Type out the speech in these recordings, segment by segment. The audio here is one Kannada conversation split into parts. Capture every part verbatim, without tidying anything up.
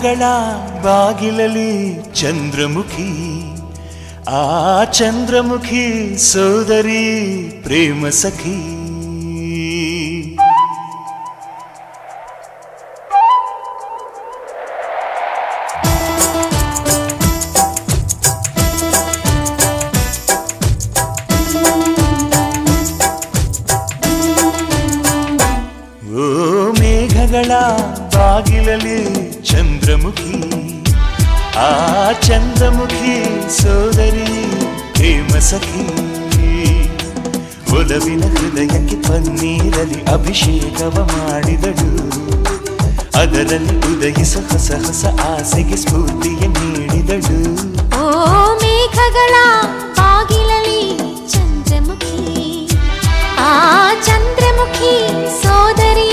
ಮೇಘಗಳ ಬಾಗಿಲಲ್ಲಿ ಚಂದ್ರಮುಖಿ, ಆ ಚಂದ್ರಮುಖಿ ಸೋದರಿ ಪ್ರೇಮ ಸಖಿ. ಬಾಗಿಲಲ್ಲಿ ಚಂದ್ರಮುಖಿ, ಆ ಚಂದ್ರಮುಖಿ ಸೋದರಿ ಪ್ರೇಮ ಸಖಿ. ಒಲವಿನ ಹೃದಯಕ್ಕೆ ಪನ್ನೀರಲ್ಲಿ ಅಭಿಷೇಕವ ಮಾಡಿದಳು, ಅದರಲ್ಲಿ ಉದಯಿಸ ಹೊಸ ಹೊಸ ಆಸೆಗೆ ಸ್ಫೂರ್ತಿಯ ನೀಡಿದಳು. ಓ ಮೇಘಗಳ ಬಾಗಿಲಲ್ಲಿ ಚಂದ್ರಮುಖಿ, ಆ ಚಂದ್ರಮುಖಿ ಸೋದರಿ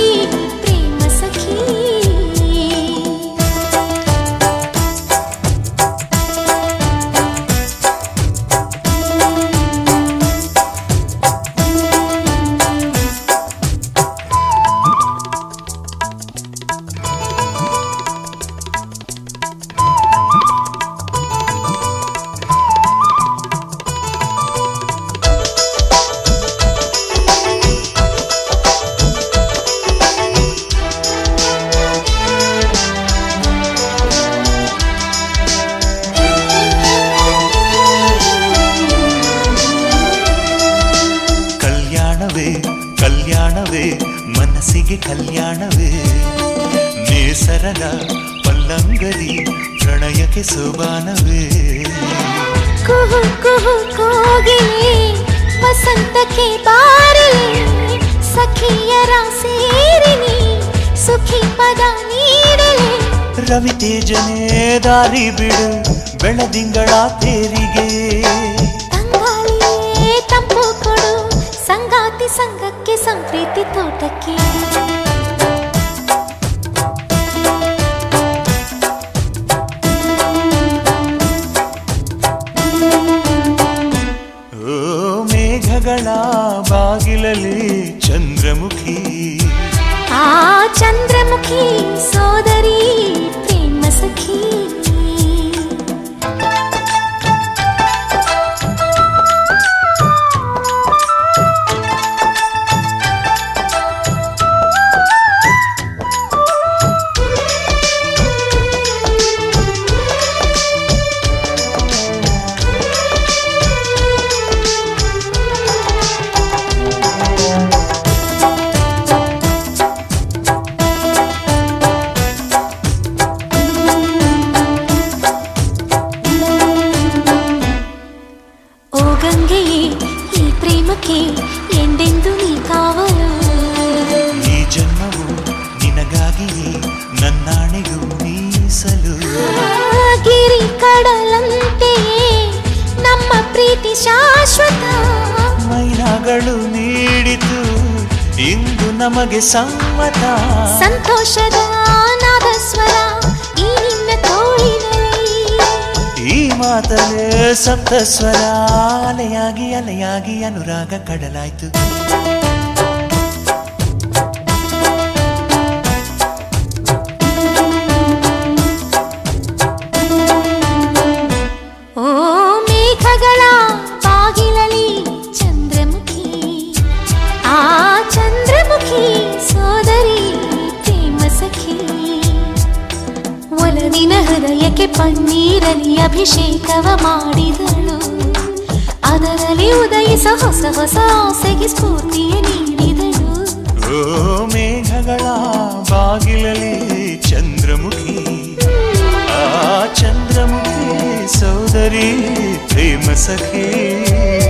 ಕಲ್ಯಾಣವೇ ಮನಸ್ಸಿಗೆ ಕಲ್ಯಾಣವೇ, ನೇಸರದ ಪಲ್ಲಂಗರಿ ಪ್ರಣಯಕ್ಕೆ ಸೋಬಾನವೇ. ಕುಹು ಕುಹು ಕೋಗಿಲೆ ವಸಂತಕ್ಕೆ ಬಾರಲೆ, ಸಖಿಯರ ಸೇರಿನಿ ಸುಖಿ ಪದ ನೀಡಲೆ. ರವಿ ತೇಜನೇ ದಾರಿ ಬಿಡು ಬೆಳದಿಂಗಳ ತೇರಿಗೆ, ತಂಗಾಳಿಯೇ ತಂಪು ಕೊಡು ಸಂಗಾತಿ ಸಂಗಕ್ಕೆ ಸಂಪ್ರೀತಿ ತೋಟಕ್ಕೆ. ಓ ಮೇಘಗಳ ಬಾಗಿಲಲ್ಲಿ ಚಂದ್ರಮುಖಿ, ಆ ಚಂದ್ರಮುಖಿ ಸೋದರಿ ಪ್ರೇಮ ಸಖಿ. ಈ ಪ್ರೇಮಕ್ಕೆ ಎಂದೆಂದು ನೀ ಕಾವಲು, ಈ ಜನ್ಮವು ನಿನಗಾಗಿಯೇ ನನ್ನಾಣೆಗೂ ಮೀಸಲು. ಗಿರಿ ಕಡಲಂತೆ ನಮ್ಮ ಪ್ರೀತಿ ಶಾಶ್ವತ, ಮೈನಾಗಳು ನೀಡಿತು ಇಂದು ನಮಗೆ ಸಮ್ಮತ. ಸಂತೋಷದ ನಾದಸ್ವರ ಈ ನಿನ್ನ ತೋಳಿನಲ್ಲಿ, ಈ ಮಾತಲೇ ಸಪ್ತಸ್ವರ ಅಲೆಯಾಗಿ ಅಲೆಯಾಗಿ ಅನುರಾಗ ಕಡಲಾಯ್ತು. ಓ ಮೇಘಗಳ ಬಾಗಿಲಲ್ಲಿ ಚಂದ್ರಮುಖಿ, ಆ ಚಂದ್ರಮುಖಿ ಸೋದರಿ ಪ್ರೇಮ ಸಖಿ. ಒಲವಿನ ಹೃದಯಕ್ಕೆ ಪನ್ನೀರಲ್ಲಿ ಅಭಿಷೇಕವ ಮಾಡಿದಳು, ಅದರಲ್ಲಿ ಉದಯಿಸ ಹೊಸ ಹೊಸ ಆಸೆಗೆ ಸ್ಫೂರ್ತಿಯ ನೀಡಿದಳು. ಓ ಮೇಘಗಳ ಬಾಗಿಲಲ್ಲಿ ಚಂದ್ರಮುಖಿ, ಆ ಚಂದ್ರಮುಖಿ ಸೋದರಿ ಪ್ರೇಮ ಸಖಿ.